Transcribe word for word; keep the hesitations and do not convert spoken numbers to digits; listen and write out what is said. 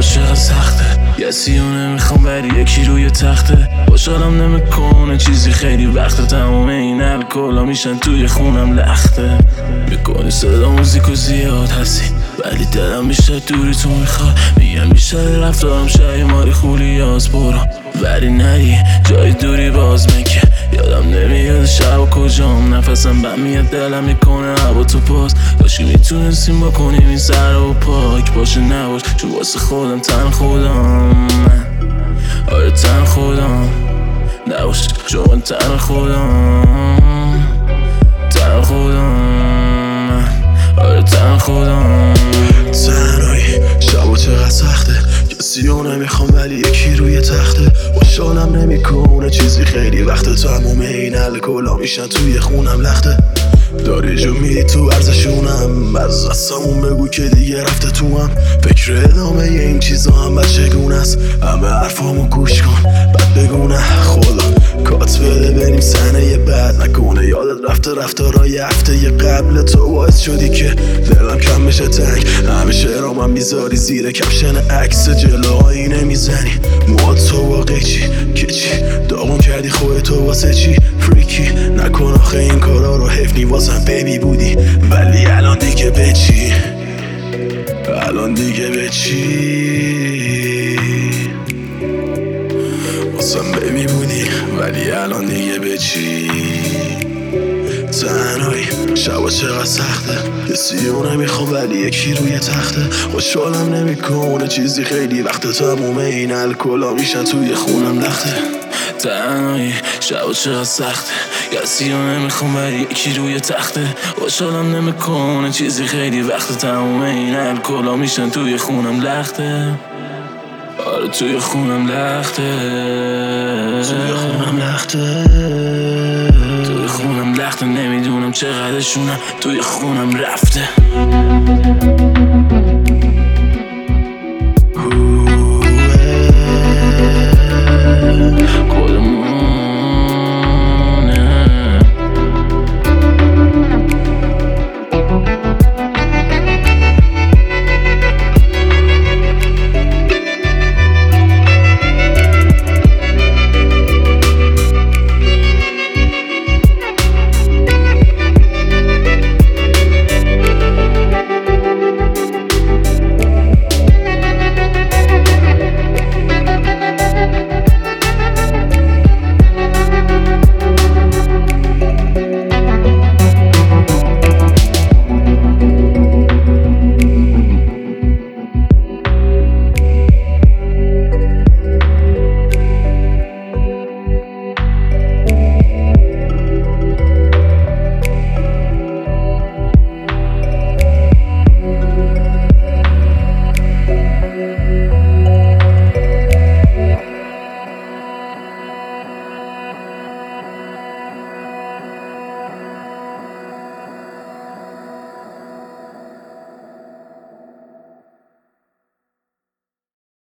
چقدر سخته، یه سیونه میخوام بری یکی روی تخته. خوشحالم نمیکنه چیزی خیلی وقت، تموم این الکلا میشن توی خونم لخته. میکنی صدا موزیکو زیاد هستی ولی دلم میشه دوری تو میخواد. میگم بیشتر رفتارم شای ماری خولیاز برو ولی نری جای دوری باز میگه. یادم نمیاد شب و کجام، نفسم بم میاد دلم میکنه هوا تو پاس. کاشکی میتونستیم بکنیم این سر و پاک باشه نباش، چون واسه خودم تن خودم من. آره تن خودم نباش چون تن خودم، تن خودم من. آره تن خودم. تنهایی شبا چقدر سخته، کسی رو نمیخوام ولی یکی روی تخته. خوشحالم نمیکنه چیزی خیلی وقته، تموم این الکلا میشن توی خونم لخته. داری جو میری تو ارزشونم، از دستمون بگو که دیگه رفته تو هم. فکر ادامه این چیزا هم بچگونه است، همه حرفامو گوش کن بعد بگو نه خدا کات بده بریم سنه بعد. نکنه یادت رفته رفتارای هفته یه قبل تو باعث شدی که دلم کم بشه تنگ. همیشه را من میذاری زیر کپشن عکس جلو آینه میزنی. موهات تو واقعی چی که چی داغون کردی خودتو واسه چی فریکی. نکن آخه این کارا رو حیف واسم بیبی بودی ولی الان دیگه به چی، الان دیگه به چی. واسم بیبی بودی ولی الان دیگه به چی. تنهایی شبا چقدر سخته، کسی رو نمیخوام ولی یکی روی تخته. خوشحالم نمیکنه چیزی خیلی وقته، تموم این الکلا میشن توی خونم لخته. تنهایی شبا چقدر سخته، کسی رو نمیخوام ولی یکی روی تخته. خوشحالم نمیکنه چیزی خیلی وقته، تموم این الکلا میشن توی خونم لخته. آره توی خونم لخته، توی خونم لخته، توی خونم لخته. نمیدونم چقدرشونم توی خونم رفته.